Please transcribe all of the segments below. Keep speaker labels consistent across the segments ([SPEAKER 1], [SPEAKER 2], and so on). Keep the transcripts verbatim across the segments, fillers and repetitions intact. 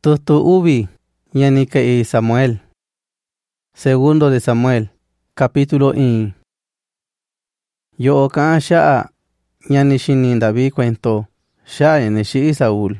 [SPEAKER 1] Tutu ubi, ñani kei Samuel. Segundo de Samuel, capítulo in. Yo ka sha'a, ñani shini David cuento, sha'a ñani shi Saúl.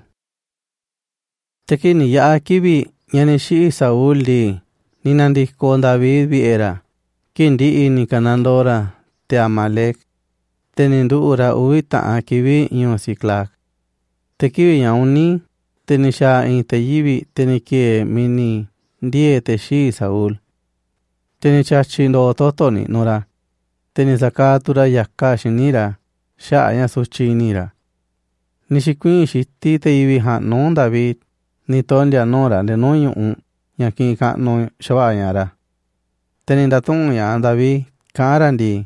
[SPEAKER 1] Tekini ya kibi, ñani shi Saúl di, ninandi con David vi era, kindi ni kanandora, te Amalek, tenindu ura uita akibi yon Siklak. Tekibi yauni, tenisha in te yibi tenike mini die te shi Saúl. Tenisha chindo totoni nora. Tenisakatura yakka shinira, sha'a ya suchinira. Nishikwin shiti te yibi han non David, ni tondia nora de no yun, yakin ka no shawa yara. Tenindatun ya David, karandi.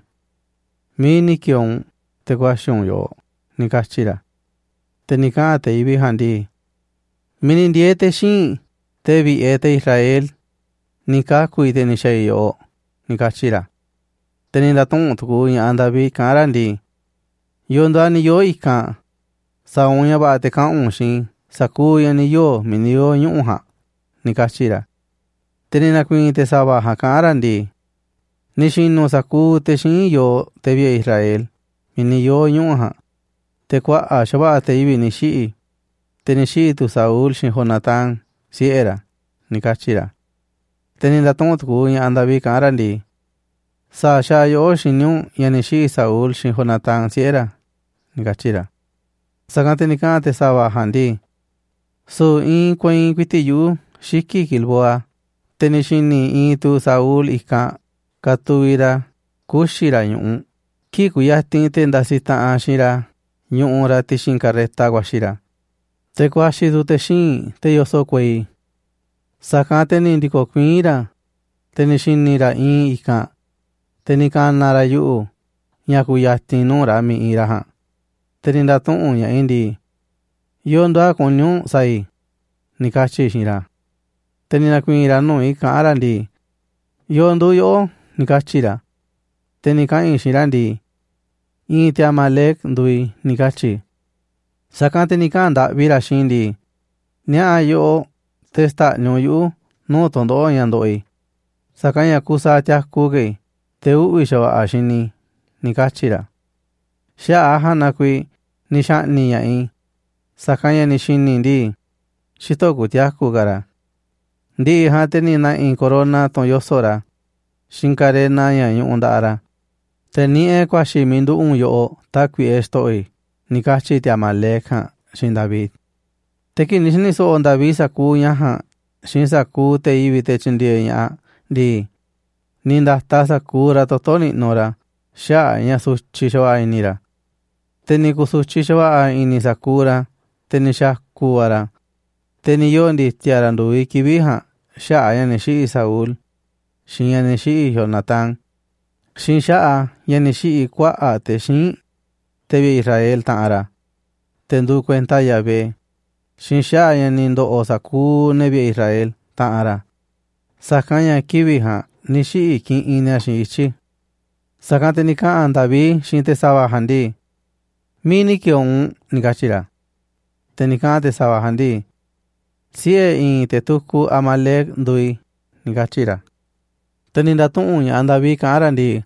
[SPEAKER 1] Mini kion te kwashon yo, nikachira. Tenika te yibi handi. Minin diete shin, te vi ete Israel, nika kuite ni shayo, nikachira. Tenindatun tuku ya David karandi. Yondo ni yo ika, sa unya ba te ka unshin, saku ya ni yo, mini yo nyuha, nikachira. Teninakwin te saba ha karandi. Nishin no saku te shin yo te vi Israel, mini yo nyuha. Te kwa a shaba te ibi ni shi'i. Tenishi tu Saúl shin Jonatán, si era, nikachira. Tenindatun tuku ya David karandi. Sa sha yo shinyu yanishi Saúl shin Jonatán, si era, nikachira. Sakante nikante saba handi. So in kwen kwiti yu, shiki kilboa. Tenishini in tu Saúl ika, katuira, kushira yun. Kiku yatin tendasita ashira, yun ra tishin kareta guashira. Te kwashi du te shin, te yoso kwei. Sakante nindiko kwira, tenishinira in ika. Tenikanara yu, nyaku yatin nura mi iraha. Tenindatun ya indi. Yondo konyo sai, nikachi shira. Teninakwira no ika arandi. Yondo yo, nikachira. Tenikain shirandi. In te Amalek ndui, nikachi. Sakante nikanda vira shindi. Nya yo testa nyo yu no tondo yandoi. Sakanya kusa tia kuge te ui shawa ashini nikachira. Sha ahana kui nishani ya in. Sakanya nishini ndi. Shitoku tia kugara. Ndi hateni na in corona ton yosora. Shinkare na ya yundara. Teni e kwa shimindu un yo takwi estoi. Nikachi te Amalek ha, shin David. Teki nishini so on David saku yaha, shin saku te ibi te chindie ya, di. Ninda ta saku ratotoni nora, sha ya suchi shawa inira. Teni kusuchi shawa ini sakura, teni shakuara. Teni yondi tiarandu ikibiha, sha ya nishi Saúl, shin ya nishi Jonatán. Shin sha ya nishi kwa a te shin. Tebi Israel ta'ara. Tendu cuenta Yahvé. Shinsha yanindo osaku nebi Israel ta'ara. Sakanya kibiha nishi ikin ina shinchi. Sakante nika andabi shinte sabahandi. Mini kion nikachira. Tenikante sabahandi. Sie in tetuku Amalek ndui nikachira. Tenindatun andabi karandi.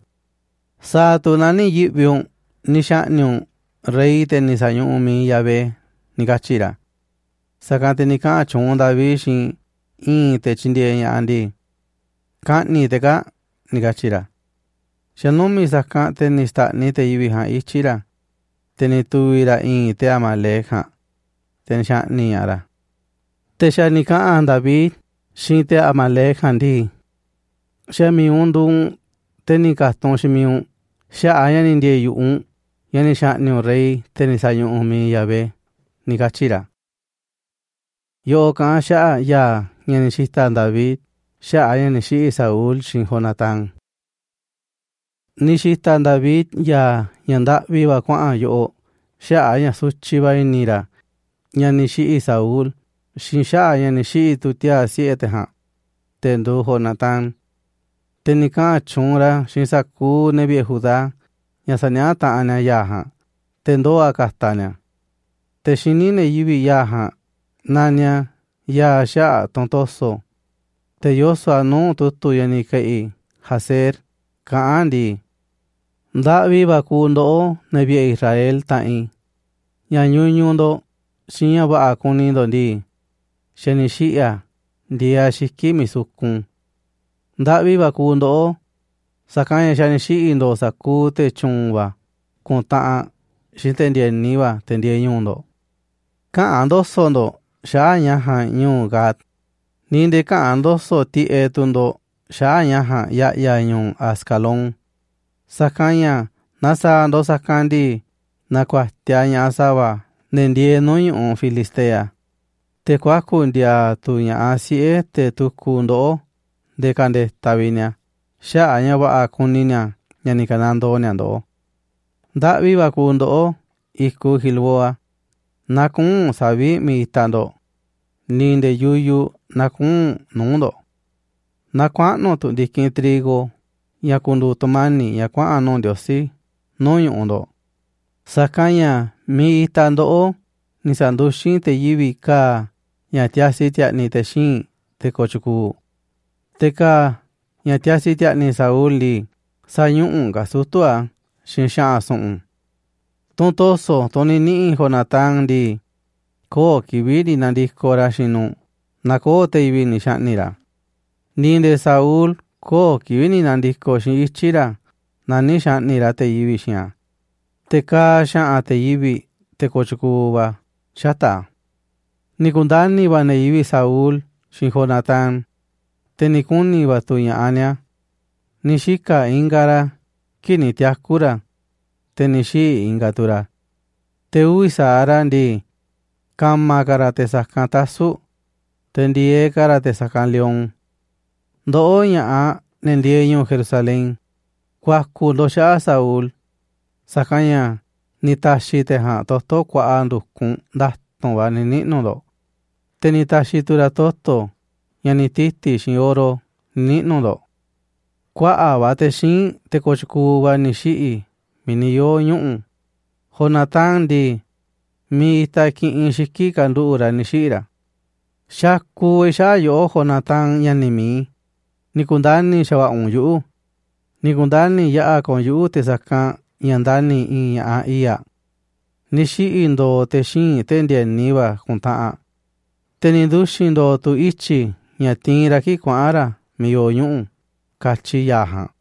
[SPEAKER 1] Sa tunani yibion. Nishanyu rey te nisayu mi Yahvé nikachira. Sakante nika chon David shin in te chindie yandi. Kani te ka nikachira. Shanumi sakante nista ni te yibiha ichira. Tenituira in te Amalek ha. Tenshani ara. Te shanika David shin te Amalek handi. Shami undun tenikaston shimiun. Sha ayan indie yuun. Yani sha'nyo rey tenisayo umi Yahvé nikachira. Yo ka sha'a ya yani shista David, sha'a yani shi Saúl shin Jonatán. Ni shista David ya yanda viva kwa yo, sha'a ya suchiba inira. Yani shi Saúl, shin sha'a yani shi tutia siete ha. Tendu Jonatán. Tenika chunra shin saku nebi Judá. Yasanya ta'ana yaha. Tendo akastanya. Te shinine yibi yaha. Nanya ya xa tontoso. Te yoso anu tutu yani kai hacer kaan di. Ndavi va kundo nebie Israel ta'i. Ya ñuñundo sinya va akunindo di. Shani shia dia shiki misukun. Ndavi va kundo sakanya shani shiindo sakute chunwa. Kuntaa shitendie niwa tendie ñundo. Kaando sondo sha nyaha ñu gat. Ninde kaando so ti etundo sha nyaha ya ya ñu askalon. Sakanya nasa ando sakandi na kwastia nyasawa nendie no ñu Filistea. Te kwakundia tu nya asie te tukundo de kande tavinia. Sha anya wa akuninia yani kanando nyando. Davi va kundo iku Gilboa. Nakun sabi mi tando. Ninde yuyu nakun nundo. Nakwano tu dikin trigo. Yakundu tomani yakwano ndiosi. No yundo. Sakanya mi tando o. Nisandu shin te yivi ka. Yatiasi tia ni te shin te kochuku. Teka yatiasi tia ni Sauli. Sayun gasutua. Shin shaa sun. Tontoso toni ni Jonatán di. Ko kibiri nandi kora shinu. Nako te ibini shanira. Ninde Saúl ko kibini nandi ko shin ichira. Nani shanira te ibi shia. Te ka shan te ibi te kochukuba. Shata. Nikundani ba ne ibi Saúl shin Jonatán. Te nikuni ba tuya anya. Nishika ingara. Kini tiakura. Tenishi ingatura. Te uisa arandi. Kama karate sakan tasu. Tendie karate sakan leon. Do nya nendie ñu Jerusalén. Kwaku do sha Saúl. Sakanya nitashi te ha toto kwa andu kun daston wa nini nudo. Te nitashi tura toto. Yani titi shin oro nini nudo. Kwa abate shin te kochuku wa nishii. Mini yo ñu'u. Jonatán di. Mi ita ki'in shiki kandu'ura nishira. Shaku isha yo Jonatán yani mi. Nikundani shawa un yu'u. Nikundani ya'a kon yu'u te sakan yandani in ya'a iya. Nishi indo te shin tendie niwa kunta'a. Tenindu shindo tu ichi. Nyatin raki kwaara mi yo ñu'u. Kachi yaha.